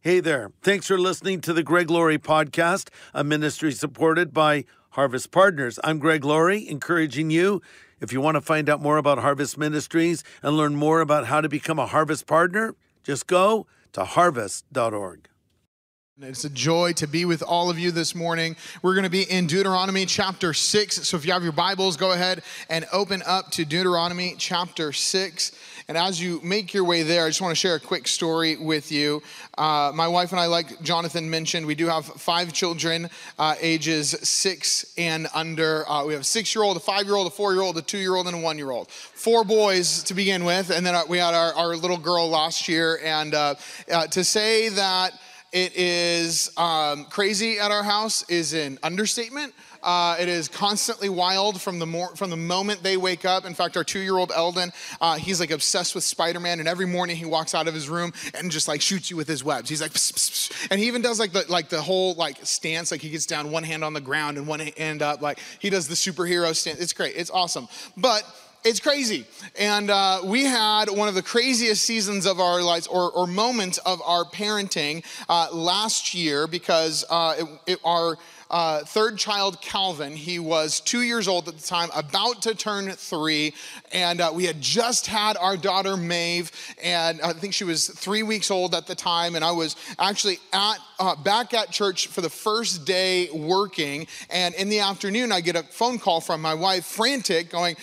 Hey there. Thanks for listening to the Greg Laurie Podcast, a ministry supported by Harvest Partners. I'm Greg Laurie, encouraging you, if you want to find out more about Harvest Ministries and learn more about how to become a Harvest Partner, just go to harvest.org. It's a joy to be with all of you this morning. We're going to be in Deuteronomy chapter 6. So if you have your Bibles, go ahead and open up to Deuteronomy chapter 6. And as you make your way there, I just want to share a quick story with you. My wife and I, like Jonathan mentioned, we do have 5 children, ages 6 and under. We have a 6-year-old, a 5-year-old, a 4-year-old, a 2-year-old, and a 1-year-old. 4 boys to begin with, and then we had our little girl last year. And to say that it is crazy at our house is an understatement. It is constantly wild from the moment they wake up. In fact, our 2-year-old Eldon, he's like obsessed with Spider-Man, and every morning he walks out of his room and just like shoots you with his webs. He's like, pss, pss, pss. And he even does like the whole like stance, like he gets down one hand on the ground and one hand up, like he does the superhero stance. It's great, it's awesome, but it's crazy. And we had one of the craziest seasons of our lives or moments of our parenting last year because our third child, Calvin, he was 2 years old at the time, about to turn 3. And we had just had our daughter, Maeve, and I think she was 3 weeks old at the time. And I was actually back at church for the first day working. And in the afternoon, I get a phone call from my wife, frantic, going,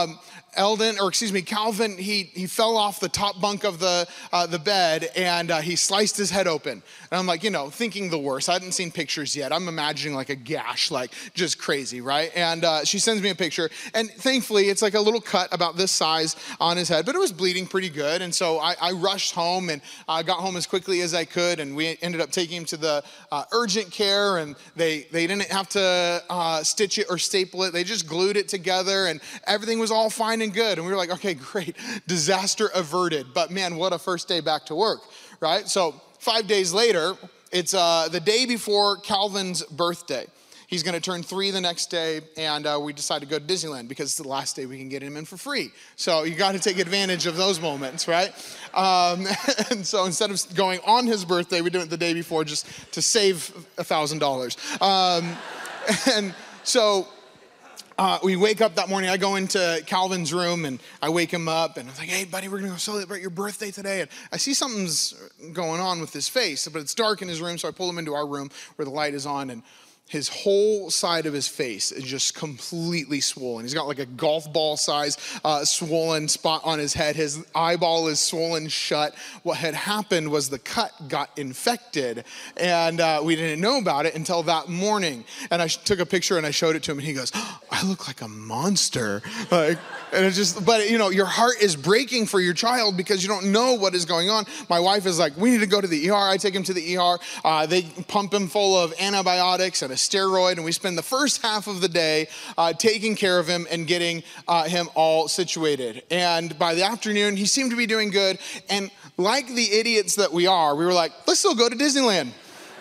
Calvin, he fell off the top bunk of the bed and he sliced his head open. And I'm like, thinking the worst. I hadn't seen pictures yet. I'm imagining like a gash, like just crazy, right? And she sends me a picture. And thankfully, it's like a little cut about this size on his head, but it was bleeding pretty good. And so I rushed home and I got home as quickly as I could. And we ended up taking him to the urgent care, and they didn't have to stitch it or staple it. They just glued it together and everything was all fine and good. And we were like, okay, great, disaster averted. But man, what a first day back to work, right? So 5 days later, it's the day before Calvin's birthday. He's going to turn 3 the next day, and we decided to go to Disneyland because it's the last day we can get him in for free. So you got to take advantage of those moments, right? And so instead of going on his birthday, we do it the day before just to save $1,000. And so we wake up that morning. I go into Calvin's room and I wake him up and I'm like, hey buddy, we're gonna go celebrate your birthday today. And I see something's going on with his face, but it's dark in his room. So I pull him into our room where the light is on, and his whole side of his face is just completely swollen. He's got like a golf ball size swollen spot on his head. His eyeball is swollen shut. What had happened was the cut got infected, and we didn't know about it until that morning. And I took a picture and I showed it to him, and he goes, oh, I look like a monster. Like, and it's just, but your heart is breaking for your child because you don't know what is going on. My wife is like, we need to go to the ER. I take him to the ER. They pump him full of antibiotics and a steroid, and we spend the first half of the day taking care of him and getting him all situated. And by the afternoon, he seemed to be doing good. And like the idiots that we are, we were like, let's still go to Disneyland.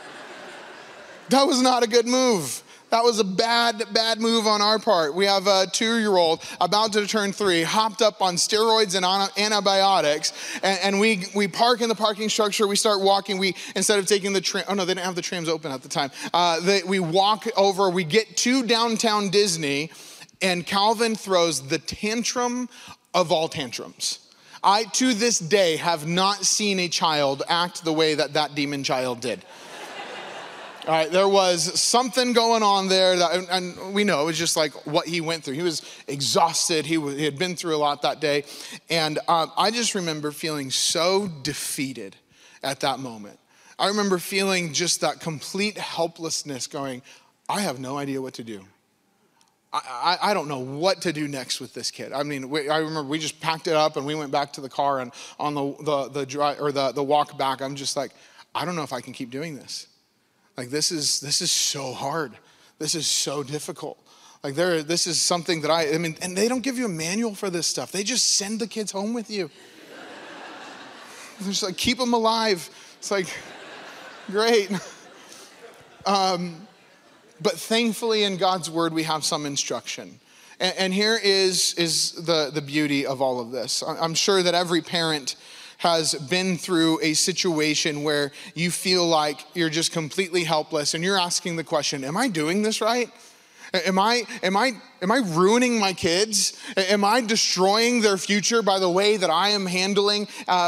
That was not a good move. That was a bad move on our part. We have a 2-year-old about to turn 3, hopped up on steroids and antibiotics, and we park in the parking structure. We start walking. We, instead of taking the tram, oh no, they didn't have the trams open at the time. We walk over, we get to downtown Disney, and Calvin throws the tantrum of all tantrums. I, to this day, have not seen a child act the way that demon child did. All right, there was something going on there, and we know it was just like what he went through. He was exhausted. He had been through a lot that day. And I just remember feeling so defeated at that moment. I remember feeling just that complete helplessness going, I have no idea what to do. I don't know what to do next with this kid. I mean, I remember we just packed it up and we went back to the car, and on the walk back, I'm just like, I don't know if I can keep doing this. Like, this is so hard. This is so difficult. Like, this is something that I mean, and they don't give you a manual for this stuff. They just send the kids home with you. They're just like, keep them alive. It's like, great. But thankfully in God's word, we have some instruction. And here is the beauty of all of this. I'm sure that every parent has been through a situation where you feel like you're just completely helpless and you're asking the question, am I doing this right? Am I ruining my kids? Am I destroying their future by the way that I am handling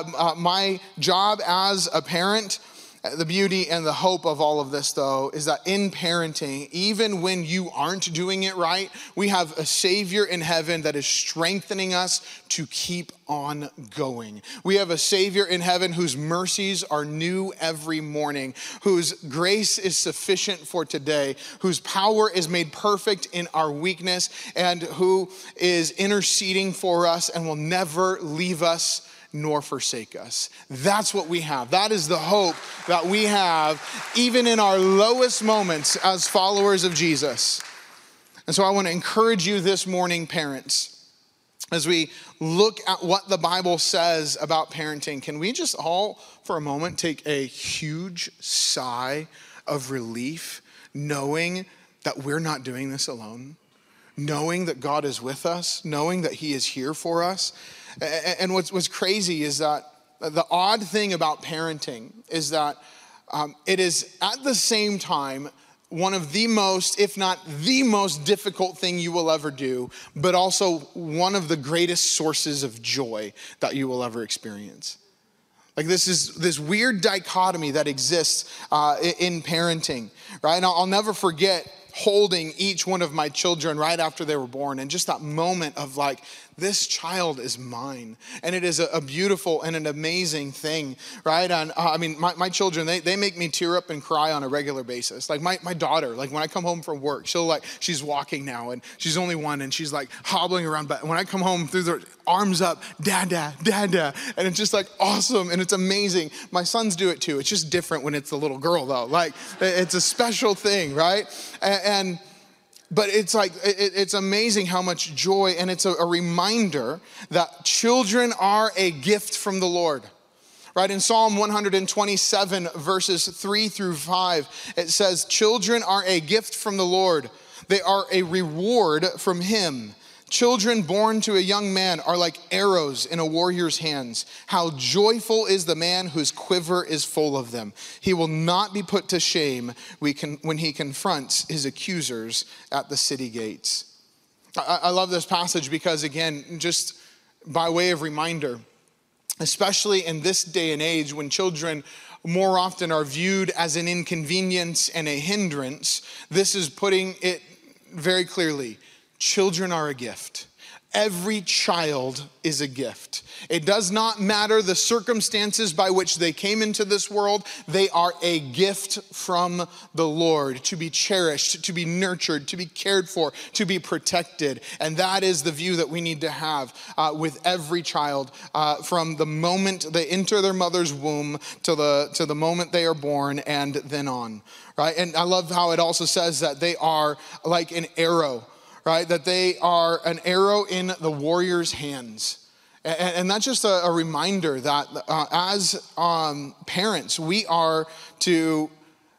my job as a parent? The beauty and the hope of all of this, though, is that in parenting, even when you aren't doing it right, we have a Savior in heaven that is strengthening us to keep on going. We have a Savior in heaven whose mercies are new every morning, whose grace is sufficient for today, whose power is made perfect in our weakness, and who is interceding for us and will never leave us nor forsake us. That's what we have. That is the hope that we have even in our lowest moments as followers of Jesus. And so I want to encourage you this morning, parents, as we look at what the Bible says about parenting, can we just all for a moment take a huge sigh of relief knowing that we're not doing this alone? Knowing that God is with us, knowing that He is here for us. And what's crazy is that the odd thing about parenting is that it is at the same time one of the most, if not the most difficult thing you will ever do, but also one of the greatest sources of joy that you will ever experience. Like this weird dichotomy that exists in parenting, right? And I'll never forget holding each one of my children right after they were born, and just that moment of like, this child is mine. And it is a beautiful and an amazing thing, right? And I mean, my children, they make me tear up and cry on a regular basis. Like my daughter, like when I come home from work, she's walking now and she's only one and she's like hobbling around. But when I come home through the arms up, dada, dada. And it's just like awesome and it's amazing. My sons do it too. It's just different when it's the little girl though. Like it's a special thing, right? But it's like, it's amazing how much joy, and it's a reminder that children are a gift from the Lord. Right, in Psalm 127, verses 3-5, it says, children are a gift from the Lord. They are a reward from Him. Children born to a young man are like arrows in a warrior's hands. How joyful is the man whose quiver is full of them. He will not be put to shame when he confronts his accusers at the city gates. I love this passage because, again, just by way of reminder, especially in this day and age when children more often are viewed as an inconvenience and a hindrance, this is putting it very clearly. Children are a gift. Every child is a gift. It does not matter the circumstances by which they came into this world. They are a gift from the Lord to be cherished, to be nurtured, to be cared for, to be protected. And that is the view that we need to have with every child from the moment they enter their mother's womb to the moment they are born and then on. Right? And I love how it also says that they are like an arrow. Right, that they are an arrow in the warrior's hands. And that's just a reminder that as parents, we are to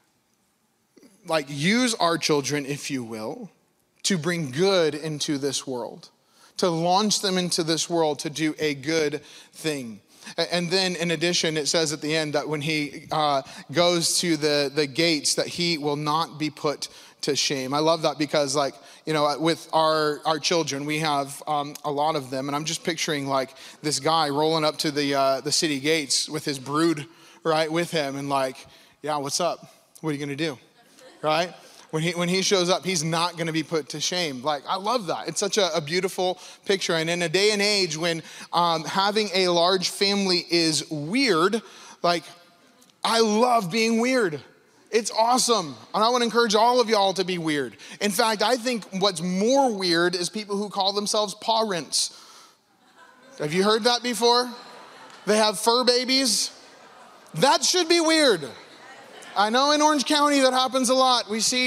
like use our children, if you will, to bring good into this world, to launch them into this world to do a good thing. And then in addition, it says at the end that when he goes to the gates, that he will not be put to shame. I love that because, like, you know, with our children, we have a lot of them. And I'm just picturing like this guy rolling up to the city gates with his brood, right, with him. And like, yeah, what's up? What are you going to do? Right? When he shows up, he's not going to be put to shame. Like, I love that. It's such a beautiful picture. And in a day and age when having a large family is weird, like, I love being weird. It's awesome. And I want to encourage all of y'all to be weird. In fact, I think what's more weird is people who call themselves parents. Have you heard that before? They have fur babies. That should be weird. I know in Orange County that happens a lot. We see,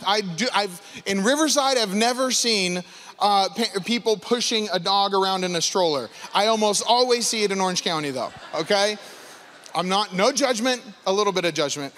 in Riverside, I've never seen people pushing a dog around in a stroller. I almost always see it in Orange County though, okay? No judgment, a little bit of judgment.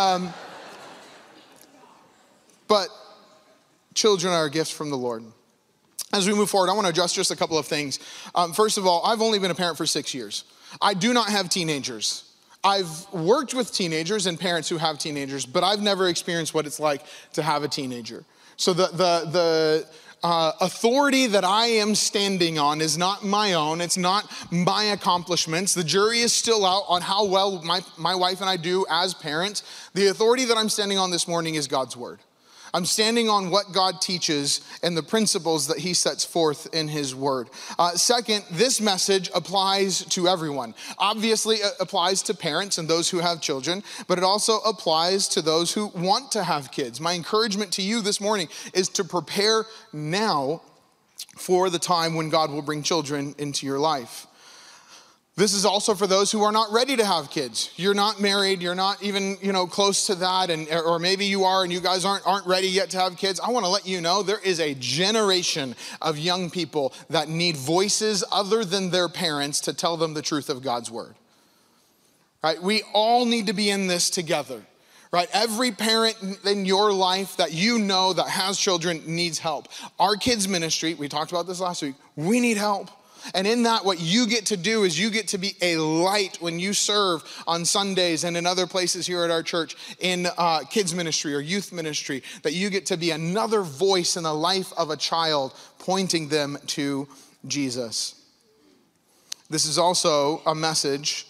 But children are a gift from the Lord. As we move forward, I want to address just a couple of things. First of all, I've only been a parent for 6 years. I do not have teenagers. I've worked with teenagers and parents who have teenagers, but I've never experienced what it's like to have a teenager. So the authority that I am standing on is not my own. It's not my accomplishments. The jury is still out on how well my wife and I do as parents. The authority that I'm standing on this morning is God's word. I'm standing on what God teaches and the principles that he sets forth in his word. Second, this message applies to everyone. Obviously, it applies to parents and those who have children, but it also applies to those who want to have kids. My encouragement to you this morning is to prepare now for the time when God will bring children into your life. This is also for those who are not ready to have kids. You're not married, you're not even, close to that, or maybe you are and you guys aren't ready yet to have kids. I want to let you know there is a generation of young people that need voices other than their parents to tell them the truth of God's word. Right? We all need to be in this together. Right? Every parent in your life that that has children needs help. Our kids ministry, we talked about this last week, we need help. And in that, what you get to do is you get to be a light when you serve on Sundays and in other places here at our church in kids ministry or youth ministry, that you get to be another voice in the life of a child, pointing them to Jesus. This is also a message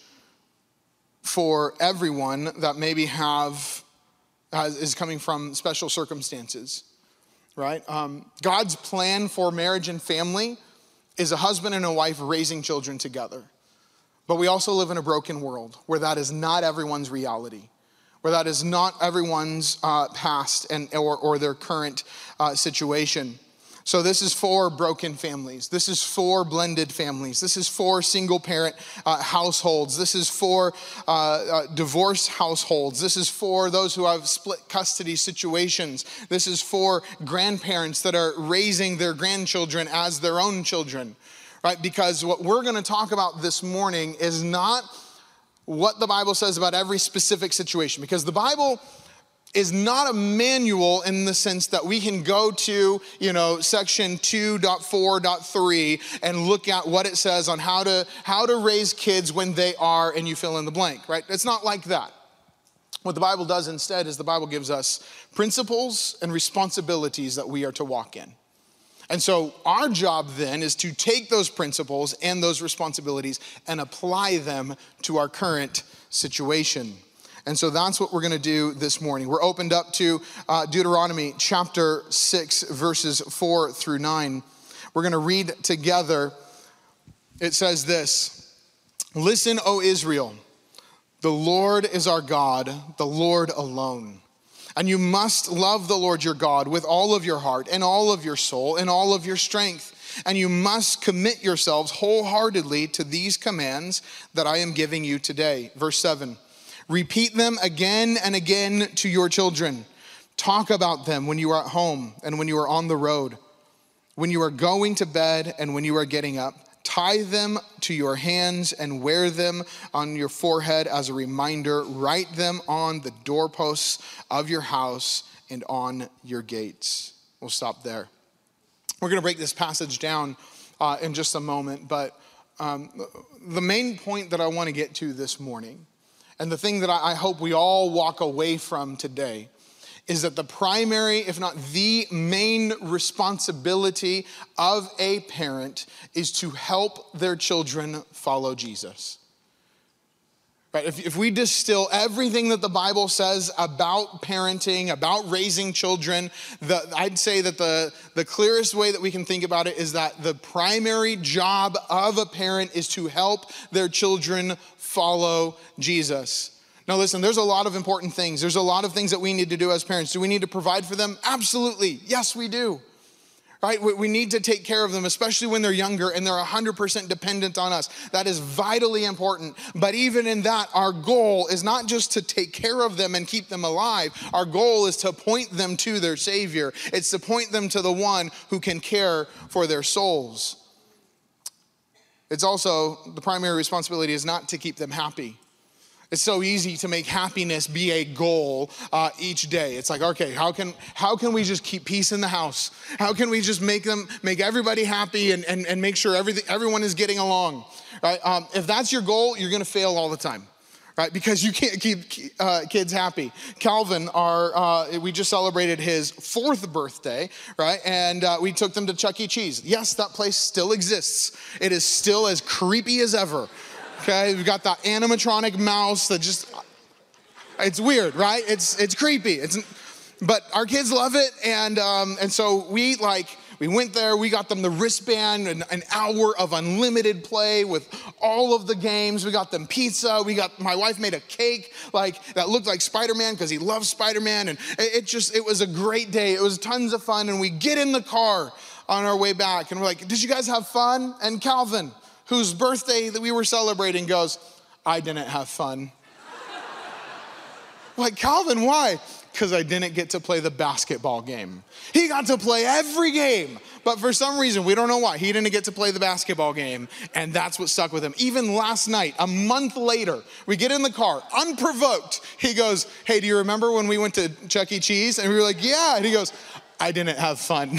for everyone that maybe is coming from special circumstances, right? God's plan for marriage and family is a husband and a wife raising children together. But we also live in a broken world where that is not everyone's reality, where that is not everyone's past or their current situation. So this is for broken families. This is for blended families. This is for single parent households. This is for divorced households. This is for those who have split custody situations. This is for grandparents that are raising their grandchildren as their own children, right? Because what we're going to talk about this morning is not what the Bible says about every specific situation, because the Bible is not a manual in the sense that we can go to, section 2.4.3 and look at what it says on how to raise kids when they are, and you fill in the blank, right? It's not like that. What the Bible does instead is the Bible gives us principles and responsibilities that we are to walk in. And so our job then is to take those principles and those responsibilities and apply them to our current situation. And so that's what we're going to do this morning. We're opened up to Deuteronomy chapter 6, verses 4 through 9. We're going to read together. It says this: "Listen, O Israel, the Lord is our God, the Lord alone. And you must love the Lord your God with all of your heart and all of your soul and all of your strength. And you must commit yourselves wholeheartedly to these commands that I am giving you today." Verse 7. "Repeat them again and again to your children. Talk about them when you are at home and when you are on the road, when you are going to bed and when you are getting up. Tie them to your hands and wear them on your forehead as a reminder. Write them on the doorposts of your house and on your gates." We'll stop there. We're going to break this passage down in just a moment, but the main point that I want to get to this morning, and the thing that I hope we all walk away from today, is that the primary, if not the main responsibility of a parent is to help their children follow Jesus. Right? If we distill everything that the Bible says about parenting, about raising children, I'd say that the clearest way that we can think about it is that the primary job of a parent is to help their children follow Jesus. Now listen, there's a lot of important things. There's a lot of things that we need to do as parents. Do we need to provide for them? Absolutely. Yes, we do. Right? We need to take care of them, especially when they're younger and they're 100% dependent on us. That is vitally important. But even in that, our goal is not just to take care of them and keep them alive. Our goal is to point them to their Savior. It's to point them to the one who can care for their souls. It's also, the primary responsibility is not to keep them happy. It's so easy to make happiness be a goal each day. It's like, okay, how can we just keep peace in the house? How can we just make everybody happy and make sure everyone is getting along, right? If that's your goal, you're gonna fail all the time, right? Because you can't keep kids happy. Calvin, we just celebrated his 4th birthday, right? And we took them to Chuck E. Cheese. Yes, that place still exists. It is still as creepy as ever, okay? We've got that animatronic mouse that it's weird, right? It's creepy. But our kids love it, and so we went there, we got them the wristband, an hour of unlimited play with all of the games. We got them pizza. My wife made a cake that looked like Spider-Man because he loves Spider-Man. And it was a great day. It was tons of fun. And we get in the car on our way back and we're like, did you guys have fun? And Calvin, whose birthday that we were celebrating, goes, I didn't have fun. Like, Calvin, why? Because I didn't get to play the basketball game. He got to play every game, but for some reason, we don't know why, he didn't get to play the basketball game, and that's what stuck with him. Even last night, a month later, we get in the car, unprovoked. He goes, hey, do you remember when we went to Chuck E. Cheese? And we were like, yeah. And he goes, I didn't have fun.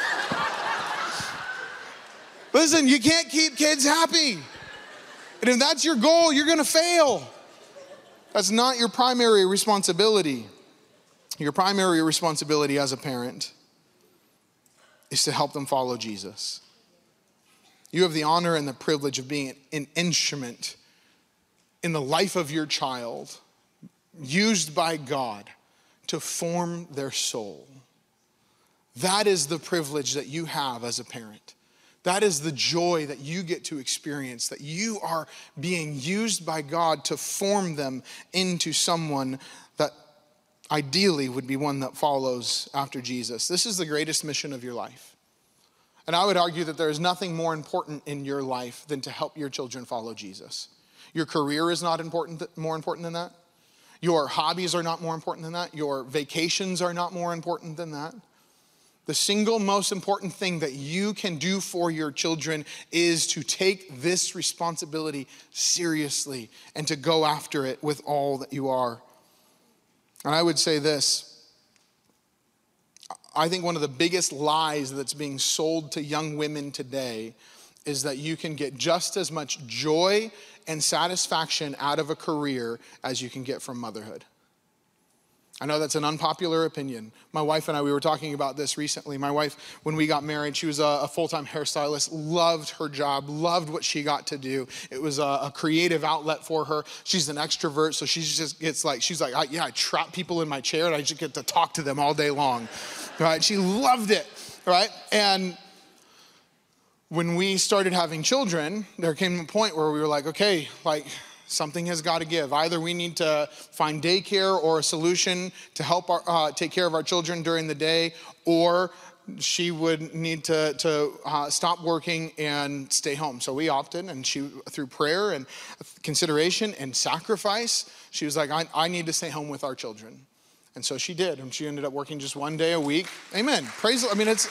Listen, you can't keep kids happy. And if that's your goal, you're gonna fail. That's not your primary responsibility. Your primary responsibility as a parent is to help them follow Jesus. You have the honor and the privilege of being an instrument in the life of your child, used by God to form their soul. That is the privilege that you have as a parent. That is the joy that you get to experience, that you are being used by God to form them into someone that ideally would be one that follows after Jesus. This is the greatest mission of your life. And I would argue that there is nothing more important in your life than to help your children follow Jesus. Your career is not more important than that. Your hobbies are not more important than that. Your vacations are not more important than that. The single most important thing that you can do for your children is to take this responsibility seriously and to go after it with all that you are. And I would say this, I think one of the biggest lies that's being sold to young women today is that you can get just as much joy and satisfaction out of a career as you can get from motherhood. I know that's an unpopular opinion. My wife and I, we were talking about this recently. My wife, when we got married, she was a full-time hairstylist, loved her job, loved what she got to do. It was a creative outlet for her. She's an extrovert, so she just gets I trap people in my chair and I just get to talk to them all day long, right? She loved it, right? And when we started having children, there came a point where we were like, okay, something has got to give. Either we need to find daycare or a solution to help take care of our children during the day, or she would need to stop working and stay home. So we opted, and she, through prayer and consideration and sacrifice, she was like, I need to stay home with our children. And so she did, and she ended up working just one day a week. Amen. Praise. I mean, it's.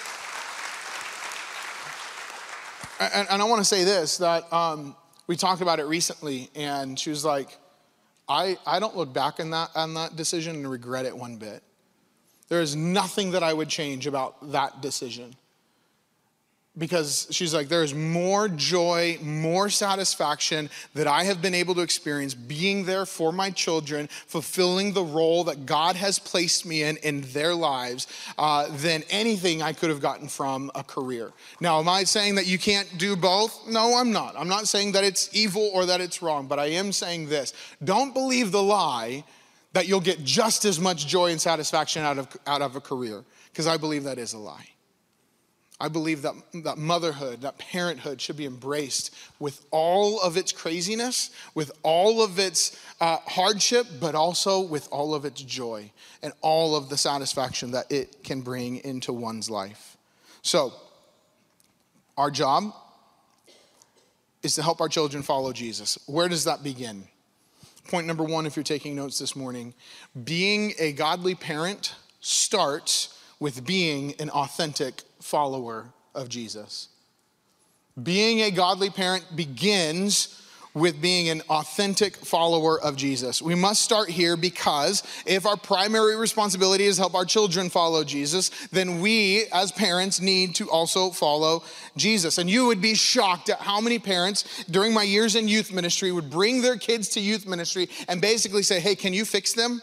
And I want to say this, that we talked about it recently, and she was like, I don't look back on that decision and regret it one bit. There is nothing that I would change about that decision. Because she's like, there's more joy, more satisfaction that I have been able to experience being there for my children, fulfilling the role that God has placed me in their lives, than anything I could have gotten from a career. Now, am I saying that you can't do both? No, I'm not. I'm not saying that it's evil or that it's wrong, but I am saying this. Don't believe the lie that you'll get just as much joy and satisfaction out of a career, because I believe that is a lie. I believe that motherhood, that parenthood should be embraced with all of its craziness, with all of its hardship, but also with all of its joy and all of the satisfaction that it can bring into one's life. So, our job is to help our children follow Jesus. Where does that begin? Point number one, if you're taking notes this morning, being a godly parent starts with being an authentic follower of Jesus. Being a godly parent begins with being an authentic follower of Jesus. We must start here because if our primary responsibility is help our children follow Jesus, then we as parents need to also follow Jesus. And you would be shocked at how many parents during my years in youth ministry would bring their kids to youth ministry and basically say, hey, can you fix them?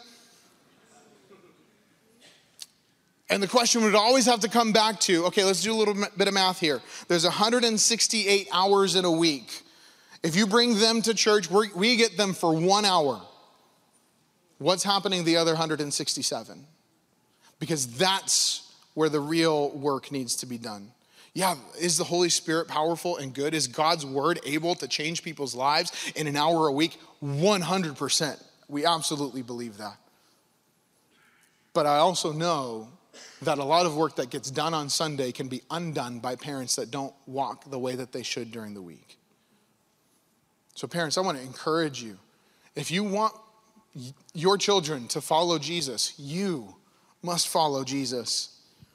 And the question would always have to come back to, okay, let's do a little bit of math here. There's 168 hours in a week. If you bring them to church, we get them for 1 hour. What's happening the other 167? Because that's where the real work needs to be done. Yeah, is the Holy Spirit powerful and good? Is God's word able to change people's lives in an hour a week? 100%. We absolutely believe that. But I also know that a lot of work that gets done on Sunday can be undone by parents that don't walk the way that they should during the week. So parents, I want to encourage you. If you want your children to follow Jesus, you must follow Jesus.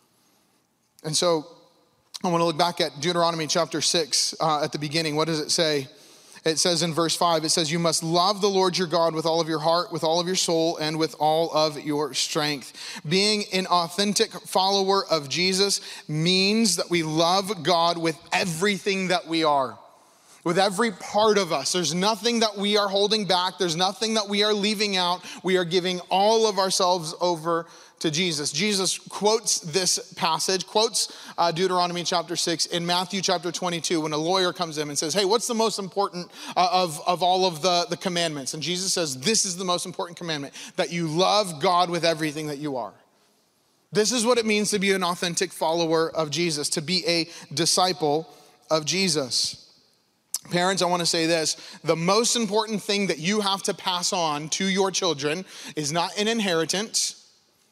And so I want to look back at Deuteronomy chapter 6 at the beginning. What does it say? It says in verse 5, it says, you must love the Lord your God with all of your heart, with all of your soul, and with all of your strength. Being an authentic follower of Jesus means that we love God with everything that we are. With every part of us. There's nothing that we are holding back. There's nothing that we are leaving out. We are giving all of ourselves over to Jesus. Jesus quotes this passage, quotes Deuteronomy chapter 6 in Matthew chapter 22 when a lawyer comes in and says, hey, what's the most important of all of the commandments? And Jesus says, this is the most important commandment, that you love God with everything that you are. This is what it means to be an authentic follower of Jesus, to be a disciple of Jesus. Parents, I want to say this. The most important thing that you have to pass on to your children is not an inheritance.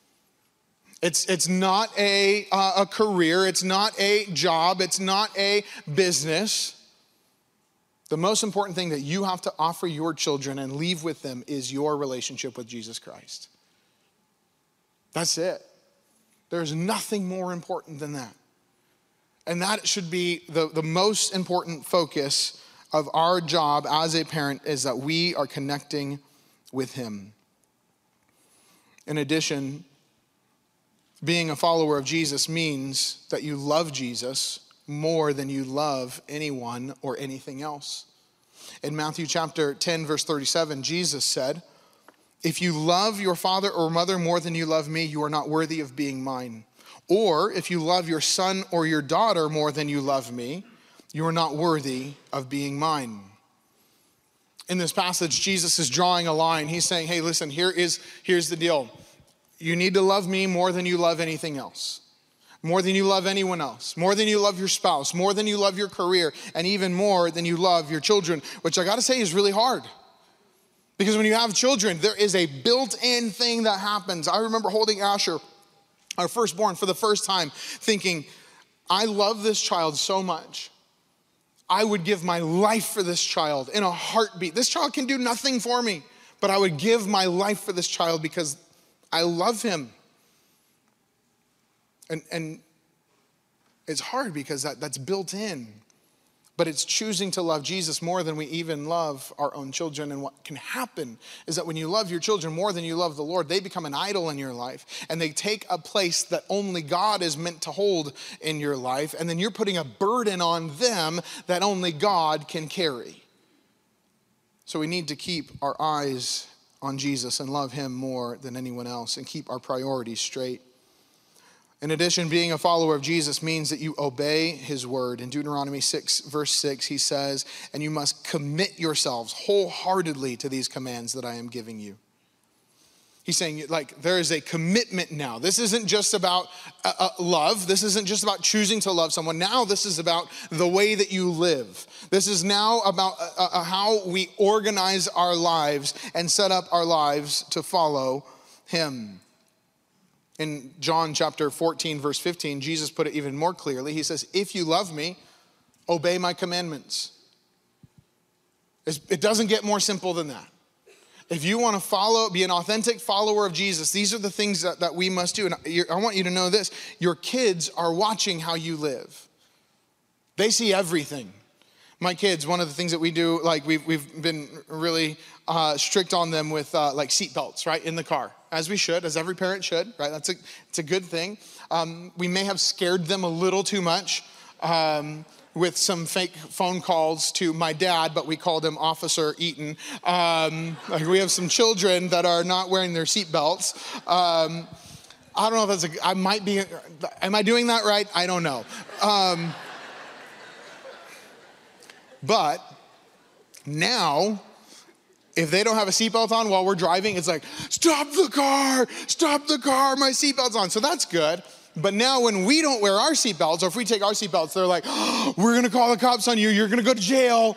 It's not a career. It's not a job. It's not a business. The most important thing that you have to offer your children and leave with them is your relationship with Jesus Christ. That's it. There's nothing more important than that. And that should be the most important focus of our job as a parent, is that we are connecting with him. In addition, being a follower of Jesus means that you love Jesus more than you love anyone or anything else. In Matthew chapter 10, verse 37, Jesus said, if you love your father or mother more than you love me, you are not worthy of being mine. Or if you love your son or your daughter more than you love me, you are not worthy of being mine. In this passage, Jesus is drawing a line. He's saying, hey, listen, here's the deal. You need to love me more than you love anything else. More than you love anyone else. More than you love your spouse. More than you love your career. And even more than you love your children, which I got to say is really hard. Because when you have children, there is a built-in thing that happens. I remember holding Asher, our firstborn, for the first time, thinking, I love this child so much. I would give my life for this child in a heartbeat. This child can do nothing for me, but I would give my life for this child because I love him. And it's hard because that's built in. But it's choosing to love Jesus more than we even love our own children. And what can happen is that when you love your children more than you love the Lord, they become an idol in your life. And they take a place that only God is meant to hold in your life. And then you're putting a burden on them that only God can carry. So we need to keep our eyes on Jesus and love him more than anyone else and keep our priorities straight. In addition, being a follower of Jesus means that you obey his word. In Deuteronomy 6, verse 6, he says, and you must commit yourselves wholeheartedly to these commands that I am giving you. He's saying, like, there is a commitment now. This isn't just about love. This isn't just about choosing to love someone. Now this is about the way that you live. This is now about how we organize our lives and set up our lives to follow him. In John chapter 14, verse 15, Jesus put it even more clearly. He says, if you love me, obey my commandments. It doesn't get more simple than that. If you want to be an authentic follower of Jesus, these are the things that we must do. And I want you to know this. Your kids are watching how you live. They see everything. My kids, one of the things that we do, like we've been really strict on them with like seat belts, right, in the car, as we should, as every parent should, right? It's a good thing. We may have scared them a little too much with some fake phone calls to my dad, but we called him Officer Eaton. Like we have some children that are not wearing their seat belts. I don't know if am I doing that right? I don't know. But now, if they don't have a seatbelt on while we're driving, it's like, stop the car, my seatbelt's on. So that's good. But now when we don't wear our seatbelts, or if we take our seatbelts, they're like, oh, we're gonna call the cops on you, you're gonna go to jail.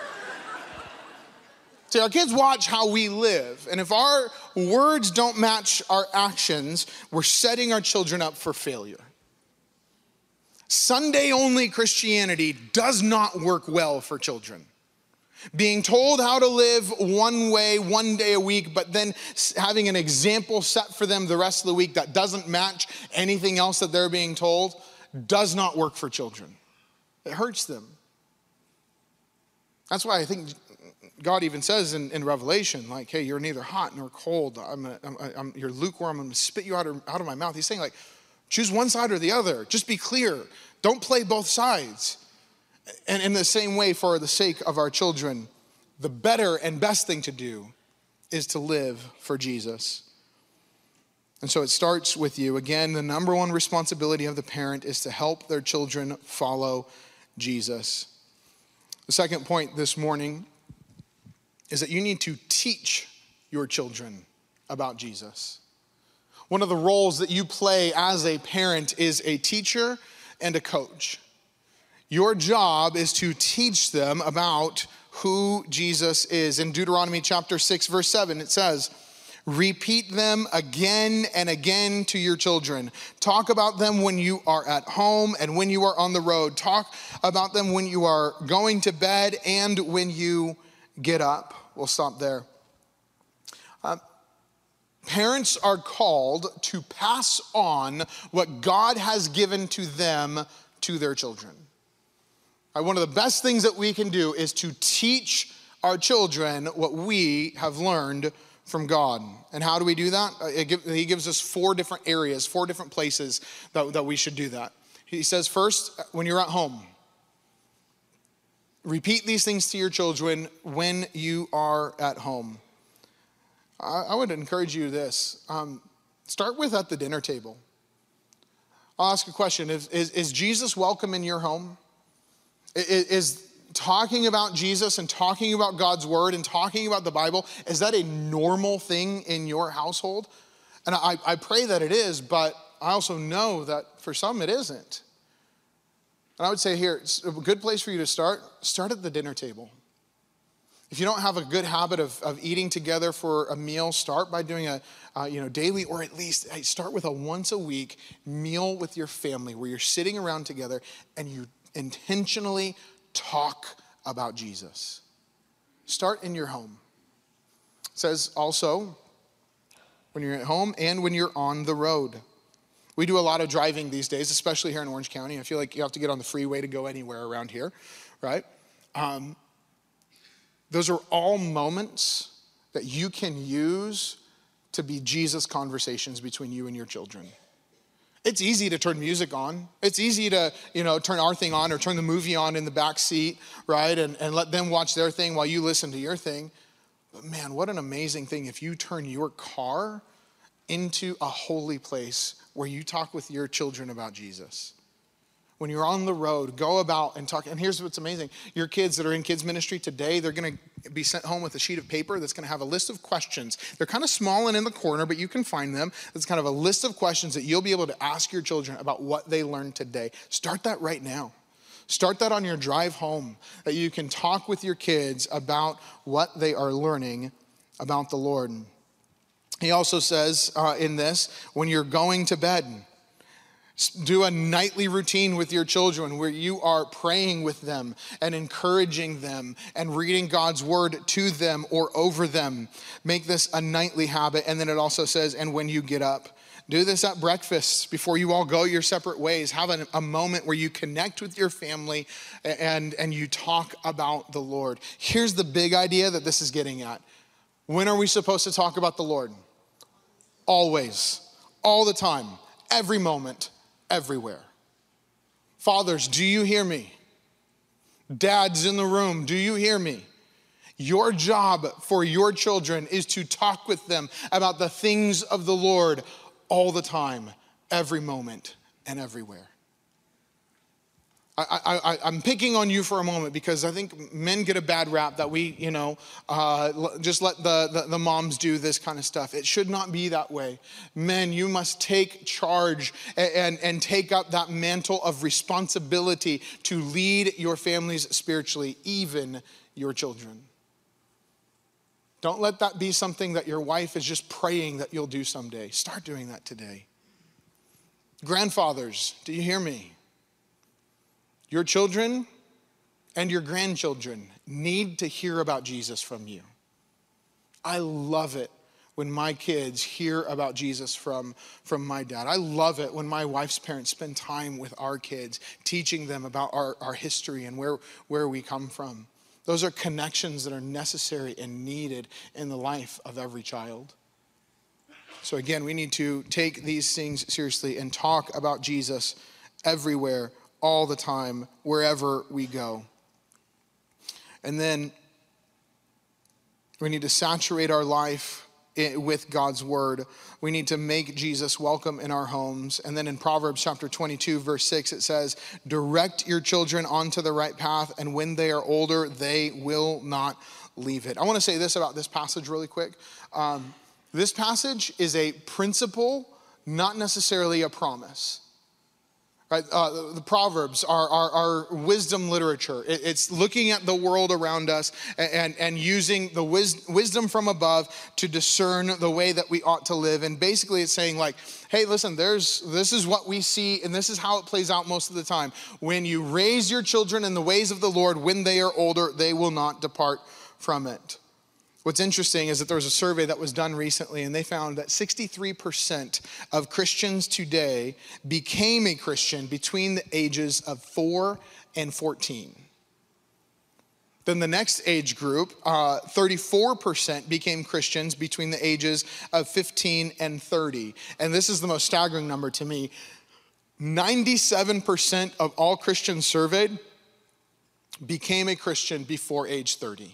See, our kids watch how we live. And if our words don't match our actions, we're setting our children up for failure. Sunday-only Christianity does not work well for children. Being told how to live one way, one day a week, but then having an example set for them the rest of the week that doesn't match anything else that they're being told does not work for children. It hurts them. That's why I think God even says in Revelation, like, hey, you're neither hot nor cold. You're lukewarm. I'm going to spit you out of my mouth. He's saying, like, choose one side or the other. Just be clear. Don't play both sides. And in the same way, for the sake of our children, the better and best thing to do is to live for Jesus. And so it starts with you. Again, the number one responsibility of the parent is to help their children follow Jesus. The second point this morning is that you need to teach your children about Jesus. One of the roles that you play as a parent is a teacher and a coach. Your job is to teach them about who Jesus is. In Deuteronomy chapter 6, verse 7, it says, repeat them again and again to your children. Talk about them when you are at home and when you are on the road. Talk about them when you are going to bed and when you get up. We'll stop there. Parents are called to pass on what God has given to them to their children. One of the best things that we can do is to teach our children what we have learned from God. And how do we do that? He gives us 4 different areas, 4 different places that we should do that. He says, first, when you're at home, repeat these things to your children when you are at home. I would encourage you this. Start with at the dinner table. I'll ask a question. Is Jesus welcome in your home? Is talking about Jesus and talking about God's word and talking about the Bible, is that a normal thing in your household? And I pray that it is, but I also know that for some it isn't. And I would say here, it's a good place for you to start at the dinner table. If you don't have a good habit of eating together for a meal, start by doing a daily, or at least start with a once a week meal with your family where you're sitting around together and you intentionally talk about Jesus. Start in your home. It says also when you're at home and when you're on the road. We do a lot of driving these days, especially here in Orange County. I feel like you have to get on the freeway to go anywhere around here, right? Those are all moments that you can use to be Jesus conversations between you and your children. It's easy to turn music on. It's easy to, turn our thing on or turn the movie on in the back seat, right? And let them watch their thing while you listen to your thing. But man, what an amazing thing if you turn your car into a holy place where you talk with your children about Jesus. When you're on the road, go about and talk. And here's what's amazing. Your kids that are in kids ministry today, they're going to be sent home with a sheet of paper that's going to have a list of questions. They're kind of small and in the corner, but you can find them. It's kind of a list of questions that you'll be able to ask your children about what they learned today. Start that right now. Start that on your drive home, that you can talk with your kids about what they are learning about the Lord. He also says in this, when you're going to bed, Do a nightly routine with your children where you are praying with them and encouraging them and reading God's word to them or over them. Make this a nightly habit. And then it also says, and when you get up, do this at breakfast before you all go your separate ways. Have a moment where you connect with your family and you talk about the Lord. Here's the big idea that this is getting at. When are we supposed to talk about the Lord? Always, all the time, every moment, everywhere. Fathers, do you hear me? Dads in the room, do you hear me? Your job for your children is to talk with them about the things of the Lord all the time, every moment, and everywhere. I'm picking on you for a moment because I think men get a bad rap that we, just let the moms do this kind of stuff. It should not be that way. Men, you must take charge and take up that mantle of responsibility to lead your families spiritually, even your children. Don't let that be something that your wife is just praying that you'll do someday. Start doing that today. Grandfathers, do you hear me? Your children and your grandchildren need to hear about Jesus from you. I love it when my kids hear about Jesus from my dad. I love it when my wife's parents spend time with our kids, teaching them about our history and where we come from. Those are connections that are necessary and needed in the life of every child. So again, we need to take these things seriously and talk about Jesus everywhere, all the time, wherever we go. And then we need to saturate our life with God's word. We need to make Jesus welcome in our homes. And then in Proverbs chapter 22, verse 6, it says, direct your children onto the right path, and when they are older, they will not leave it. I want to say this about this passage really quick. This passage is a principle, not necessarily a promise. Right, the Proverbs are wisdom literature. It's looking at the world around us and using the wisdom from above to discern the way that we ought to live. And basically it's saying like, hey, listen, this is what we see and this is how it plays out most of the time. When you raise your children in the ways of the Lord, when they are older, they will not depart from it. What's interesting is that there was a survey that was done recently, and they found that 63% of Christians today became a Christian between the ages of 4 and 14. Then the next age group, 34% became Christians between the ages of 15 and 30. And this is the most staggering number to me. 97% of all Christians surveyed became a Christian before age 30.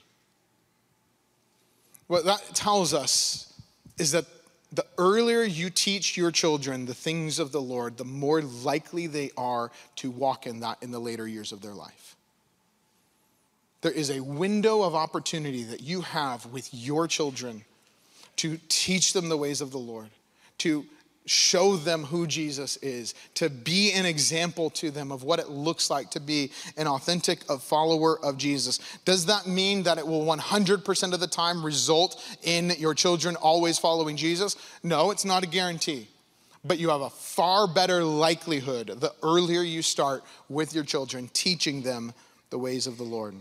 What that tells us is that the earlier you teach your children the things of the Lord, the more likely they are to walk in that in the later years of their life. There is a window of opportunity that you have with your children to teach them the ways of the Lord, to show them who Jesus is, to be an example to them of what it looks like to be an authentic follower of Jesus. Does that mean that it will 100% of the time result in your children always following Jesus? No, it's not a guarantee. But you have a far better likelihood the earlier you start with your children, teaching them the ways of the Lord.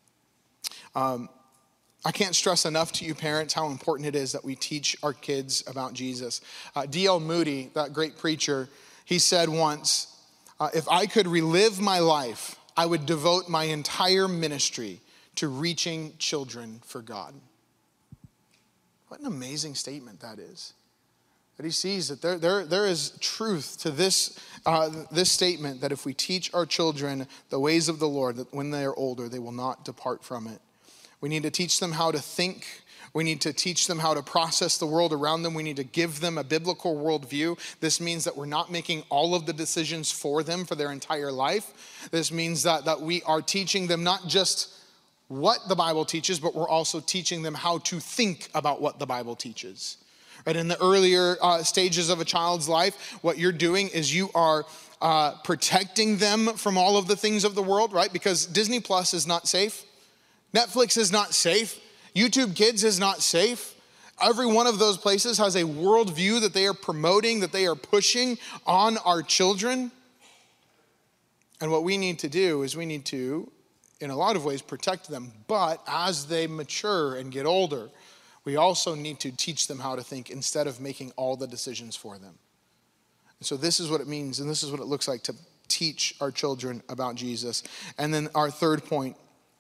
I can't stress enough to you parents how important it is that we teach our kids about Jesus. D.L. Moody, that great preacher, he said once, if I could relive my life, I would devote my entire ministry to reaching children for God. What an amazing statement that is. That he sees that there is truth to this statement, that if we teach our children the ways of the Lord, that when they are older, they will not depart from it. We need to teach them how to think. We need to teach them how to process the world around them. We need to give them a biblical worldview. This means that we're not making all of the decisions for them for their entire life. This means that we are teaching them not just what the Bible teaches, but we're also teaching them how to think about what the Bible teaches. Right? In the earlier stages of a child's life, what you're doing is you are protecting them from all of the things of the world, right? Because Disney Plus is not safe. Netflix is not safe. YouTube Kids is not safe. Every one of those places has a worldview that they are promoting, that they are pushing on our children. And what we need to do is we need to, in a lot of ways, protect them. But as they mature and get older, we also need to teach them how to think instead of making all the decisions for them. And so this is what it means, and this is what it looks like to teach our children about Jesus. And then our third point,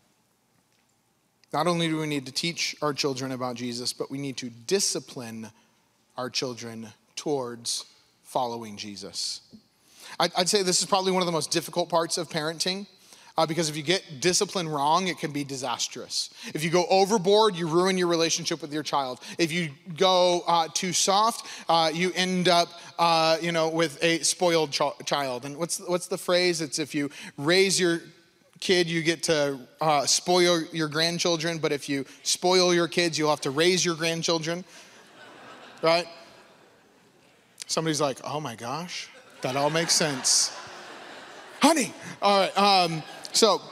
not only do we need to teach our children about Jesus, but we need to discipline our children towards following Jesus. I'd say this is probably one of the most difficult parts of parenting. Because if you get discipline wrong, it can be disastrous. If you go overboard, you ruin your relationship with your child. If you go too soft, you end up, with a spoiled child. And what's the phrase? It's if you raise your kid, you get to spoil your grandchildren. But if you spoil your kids, you'll have to raise your grandchildren, right? Somebody's like, oh my gosh, that all makes sense. Honey, all right. So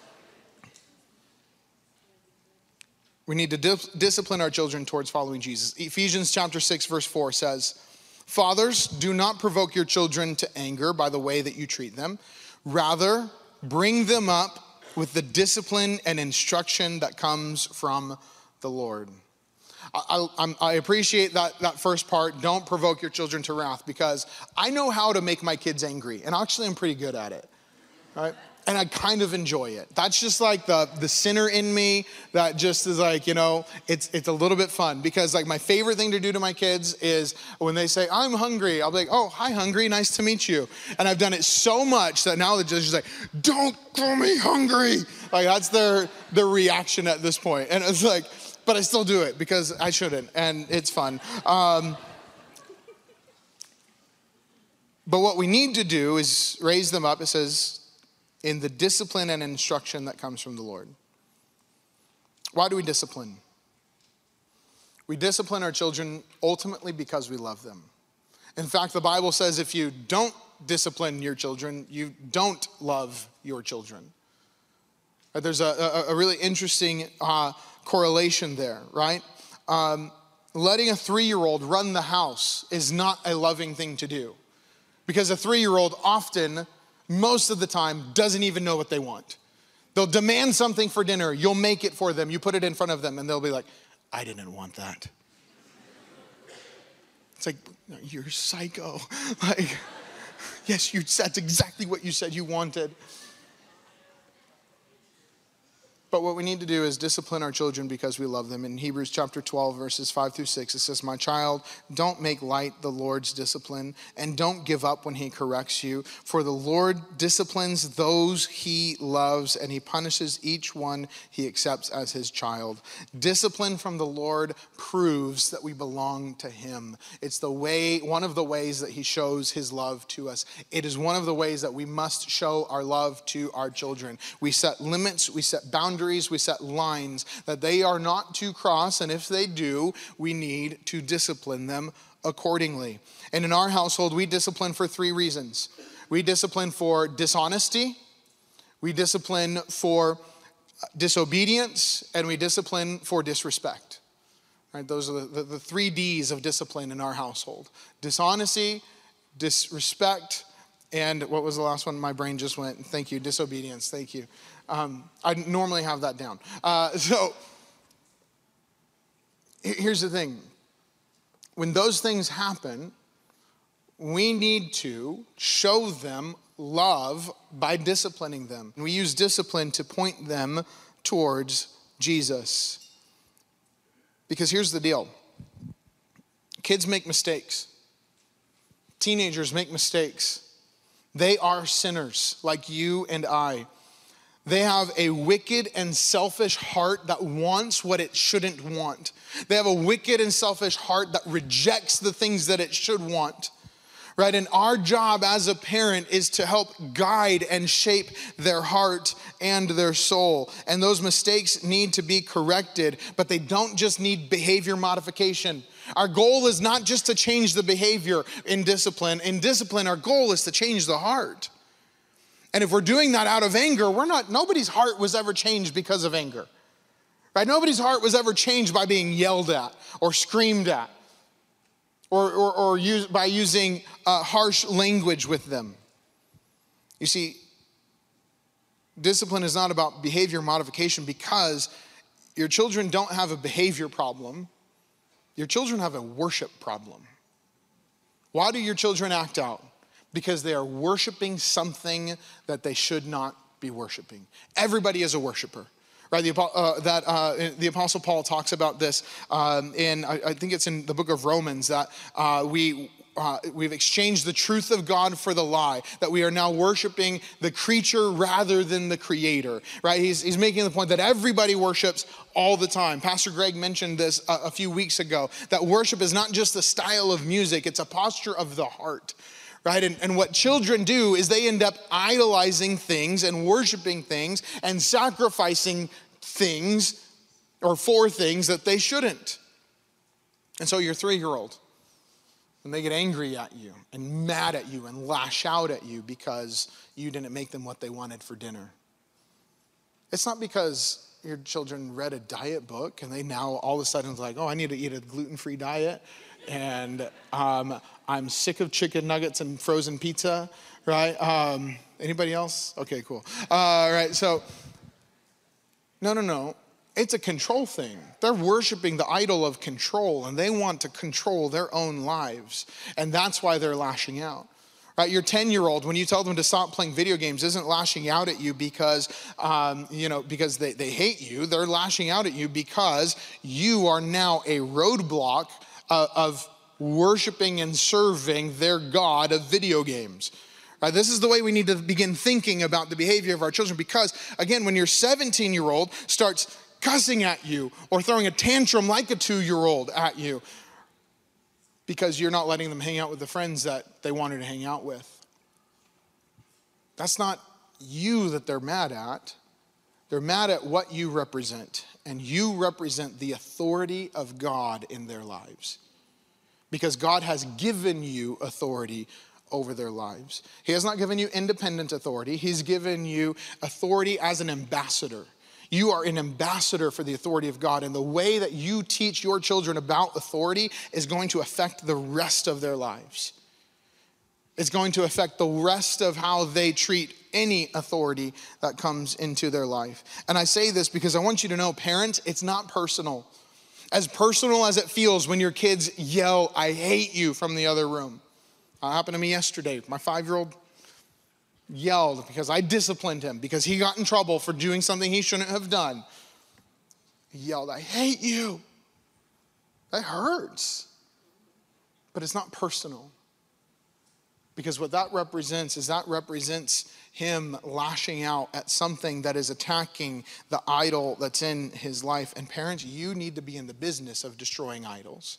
we need to discipline our children towards following Jesus. Ephesians chapter 6, verse 4 says, fathers, do not provoke your children to anger by the way that you treat them. Rather, bring them up with the discipline and instruction that comes from the Lord. I appreciate that first part, don't provoke your children to wrath, because I know how to make my kids angry, and actually I'm pretty good at it, right? And I kind of enjoy it. That's just like the sinner in me that just is like, it's a little bit fun, because like my favorite thing to do to my kids is when they say, I'm hungry, I'll be like, oh, hi, hungry, nice to meet you. And I've done it so much that now they're just like, don't call me hungry. Like that's their reaction at this point. And it's like, but I still do it because I shouldn't, and it's fun. But what we need to do is raise them up, it says, in the discipline and instruction that comes from the Lord. Why do we discipline? We discipline our children ultimately because we love them. In fact, the Bible says if you don't discipline your children, you don't love your children. There's a really interesting correlation there, right? Letting a 3-year-old run the house is not a loving thing to do, because a 3-year-old often, most of the time, doesn't even know what they want. They'll demand something for dinner. You'll make it for them. You put it in front of them and they'll be like, I didn't want that. It's like, no, you're psycho. Like, yes, that's exactly what you said you wanted. But what we need to do is discipline our children because we love them. In Hebrews chapter 12, verses 5-6, it says, my child, don't make light the Lord's discipline, and don't give up when he corrects you. For the Lord disciplines those he loves, and he punishes each one he accepts as his child. Discipline from the Lord proves that we belong to him. It's one of the ways that he shows his love to us. It is one of the ways that we must show our love to our children. We set limits, we set boundaries, we set lines that they are not to cross, and if they do, we need to discipline them accordingly. And in our household, we discipline for 3 reasons. We discipline for dishonesty, we discipline for disobedience, and we discipline for disrespect. Right? Those are the 3 D's of discipline in our household. Dishonesty, disrespect, and what was the last one? My brain just went, thank you, disobedience, thank you. I normally have that down. So here's the thing. When those things happen, we need to show them love by disciplining them. We use discipline to point them towards Jesus. Because here's the deal. Kids make mistakes. Teenagers make mistakes. They are sinners like you and I. They have a wicked and selfish heart that wants what it shouldn't want. They have a wicked and selfish heart that rejects the things that it should want. Right? And our job as a parent is to help guide and shape their heart and their soul. And those mistakes need to be corrected, but they don't just need behavior modification. Our goal is not just to change the behavior in discipline. In discipline, our goal is to change the heart. And if we're doing that out of anger, nobody's heart was ever changed because of anger. right? Nobody's heart was ever changed by being yelled at or screamed at or by using harsh language with them. You see, discipline is not about behavior modification because your children don't have a behavior problem. Your children have a worship problem. Why do your children act out? Because they are worshiping something that they should not be worshiping. Everybody is a worshiper, right? The Apostle Paul talks about this I think it's in the book of Romans, that we've exchanged the truth of God for the lie, that we are now worshiping the creature rather than the creator, right? He's making the point that everybody worships all the time. Pastor Greg mentioned this a few weeks ago, that worship is not just a style of music, it's a posture of the heart. Right? And what children do is they end up idolizing things and worshiping things and sacrificing things or for things that they shouldn't. And so your 3-year-old, when they get angry at you and mad at you and lash out at you because you didn't make them what they wanted for dinner, it's not because your children read a diet book and they now all of a sudden is like, oh, I need to eat a gluten-free diet. And I'm sick of chicken nuggets and frozen pizza, right? Anybody else? Okay, cool. All right, so, no. It's a control thing. They're worshiping the idol of control, and they want to control their own lives. And that's why they're lashing out. Right, your 10-year-old, when you tell them to stop playing video games, isn't lashing out at you because, because they hate you. They're lashing out at you because you are now a roadblock of worshiping and serving their God of video games. Right, this is the way we need to begin thinking about the behavior of our children, because, again, when your 17-year-old starts cussing at you or throwing a tantrum like a 2-year-old at you because you're not letting them hang out with the friends that they wanted to hang out with, that's not you that they're mad at. They're mad at what you represent. And you represent the authority of God in their lives. Because God has given you authority over their lives. He has not given you independent authority. He's given you authority as an ambassador. You are an ambassador for the authority of God. And the way that you teach your children about authority is going to affect the rest of their lives. It's going to affect the rest of how they treat any authority that comes into their life. And I say this because I want you to know, parents, it's not personal. As personal as it feels when your kids yell, "I hate you," from the other room. It happened to me yesterday. My 5-year-old yelled because I disciplined him because he got in trouble for doing something he shouldn't have done. He yelled, "I hate you." That hurts. But it's not personal. Because what that represents him lashing out at something that is attacking the idol that's in his life. And parents, you need to be in the business of destroying idols.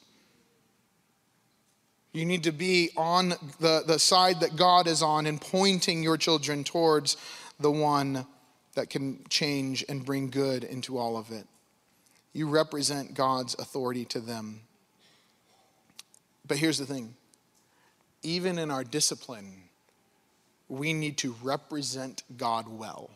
You need to be on the side that God is on and pointing your children towards the one that can change and bring good into all of it. You represent God's authority to them. But here's the thing. Even in our discipline, we need to represent God well.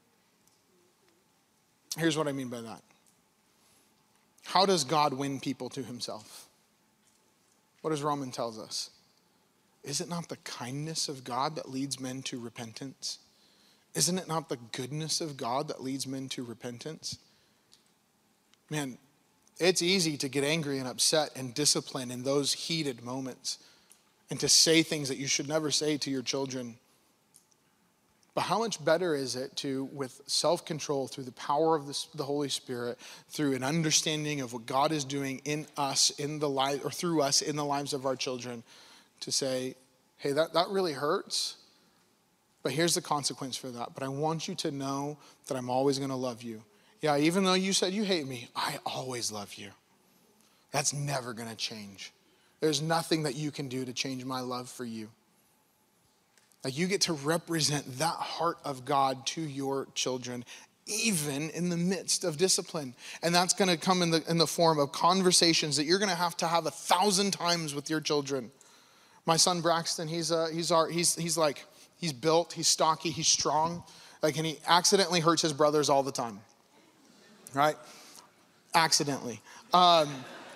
Here's what I mean by that. How does God win people to himself? What does Romans tells us? Is it not the kindness of God that leads men to repentance? Isn't it not the goodness of God that leads men to repentance? Man, it's easy to get angry and upset and discipline in those heated moments and to say things that you should never say to your children. But how much better is it to, with self-control, through the power of the Holy Spirit, through an understanding of what God is doing in us, in the life, or through us in the lives of our children, to say, hey, that really hurts, but here's the consequence for that. But I want you to know that I'm always going to love you. Yeah, even though you said you hate me, I always love you. That's never going to change. There's nothing that you can do to change my love for you. Like, you get to represent that heart of God to your children, even in the midst of discipline. And that's going to come in the form of conversations that you're going to have 1,000 times with your children. My son Braxton, he's built, he's stocky, he's strong. And he accidentally hurts his brothers all the time. Right? accidentally. And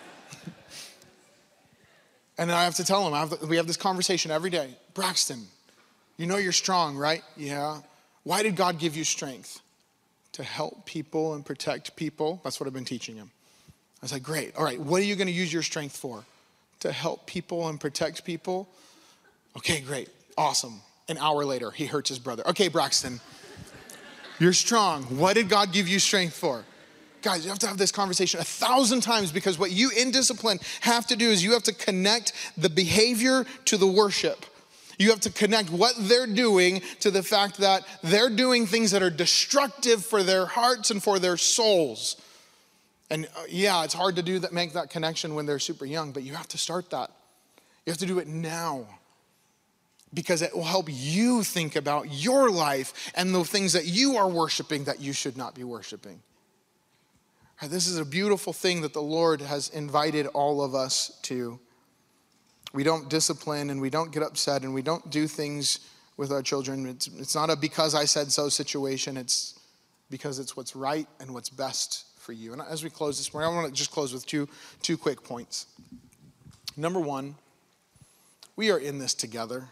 then I have to tell him, we have this conversation every day. Braxton, you know you're strong, right? Yeah. Why did God give you strength? To help people and protect people. That's what I've been teaching him. I was like, great. All right, what are you going to use your strength for? To help people and protect people? Okay, great. Awesome. An hour later, he hurts his brother. Okay, Braxton, you're strong. What did God give you strength for? Guys, you have to have this conversation 1,000 times, because what you in discipline have to do is you have to connect the behavior to the worship. You have to connect what they're doing to the fact that they're doing things that are destructive for their hearts and for their souls. And yeah, it's hard to do that, make that connection when they're super young, but you have to start that. You have to do it now, because it will help you think about your life and the things that you are worshiping that you should not be worshiping. This is a beautiful thing that the Lord has invited all of us to. We don't discipline and we don't get upset and we don't do things with our children. It's not a because I said so situation. It's because it's what's right and what's best for you. And as we close this morning, I want to just close with two quick points. Number one, we are in this together.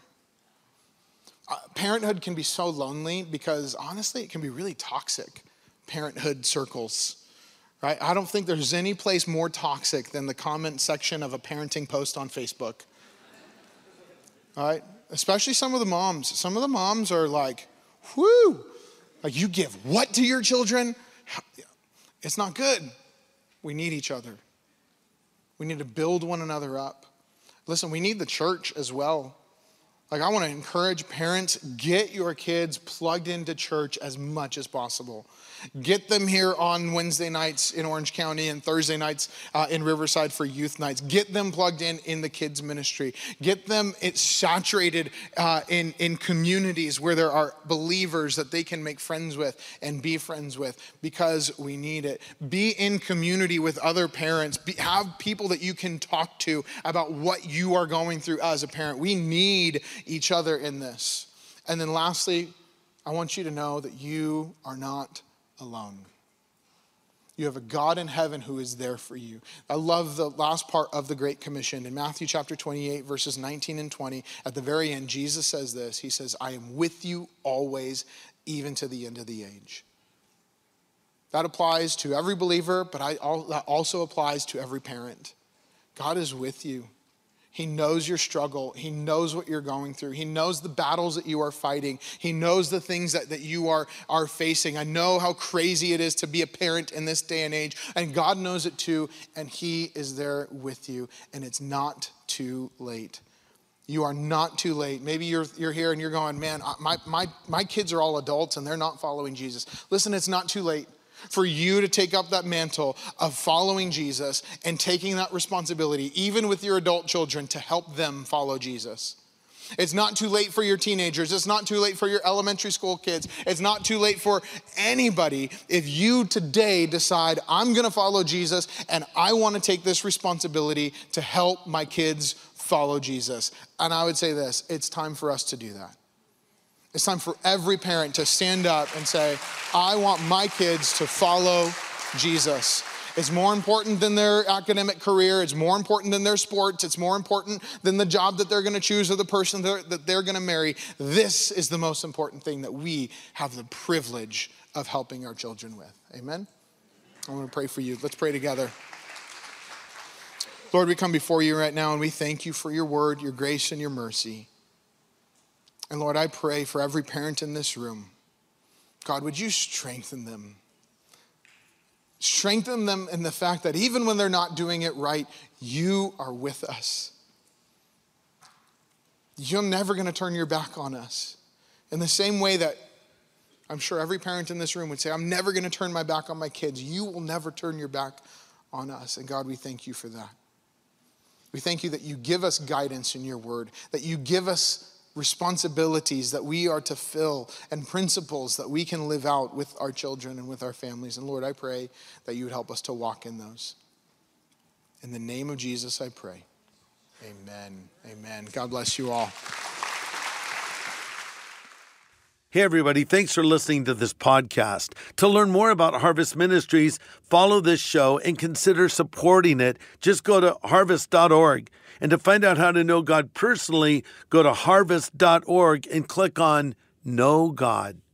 Parenthood can be so lonely because honestly, it can be really toxic. Parenthood circles. Right? I don't think there's any place more toxic than the comment section of a parenting post on Facebook. All right? Especially some of the moms. Some of the moms are like, whoo, like you give what to your children? It's not good. We need each other. We need to build one another up. Listen, we need the church as well. Like I want to encourage parents, get your kids plugged into church as much as possible. Get them here on Wednesday nights in Orange County and Thursday nights in Riverside for youth nights. Get them plugged in the kids ministry. Get them saturated in communities where there are believers that they can make friends with and be friends with, because we need it. Be in community with other parents. Have people that you can talk to about what you are going through as a parent. We need each other in this. And then lastly, I want you to know that you are not alone. You have a God in heaven who is there for you. I love the last part of the Great Commission. In Matthew chapter 28, verses 19 and 20, at the very end, Jesus says this. He says, I am with you always, even to the end of the age. That applies to every believer, but that also applies to every parent. God is with you. He knows your struggle. He knows what you're going through. He knows the battles that you are fighting. He knows the things that you are facing. I know how crazy it is to be a parent in this day and age, and God knows it too, and He is there with you, and it's not too late. You are not too late. Maybe you're here and you're going, man, my kids are all adults and they're not following Jesus. Listen, it's not too late for you to take up that mantle of following Jesus and taking that responsibility, even with your adult children, to help them follow Jesus. It's not too late for your teenagers. It's not too late for your elementary school kids. It's not too late for anybody. If you today decide, I'm going to follow Jesus and I want to take this responsibility to help my kids follow Jesus. And I would say this, it's time for us to do that. It's time for every parent to stand up and say, I want my kids to follow Jesus. It's more important than their academic career. It's more important than their sports. It's more important than the job that they're going to choose or the person that they're going to marry. This is the most important thing that we have the privilege of helping our children with. Amen? I want to pray for you. Let's pray together. Lord, we come before you right now and we thank you for your word, your grace, and your mercy. And Lord, I pray for every parent in this room. God, would you strengthen them? Strengthen them in the fact that even when they're not doing it right, you are with us. You're never going to turn your back on us. In the same way that I'm sure every parent in this room would say, I'm never going to turn my back on my kids. You will never turn your back on us. And God, we thank you for that. We thank you that you give us guidance in your word, that you give us responsibilities that we are to fill and principles that we can live out with our children and with our families. And Lord, I pray that you would help us to walk in those. In the name of Jesus, I pray. Amen. Amen. God bless you all. Hey, everybody, thanks for listening to this podcast. To learn more about Harvest Ministries, follow this show and consider supporting it. Just go to harvest.org. And to find out how to know God personally, go to harvest.org and click on Know God.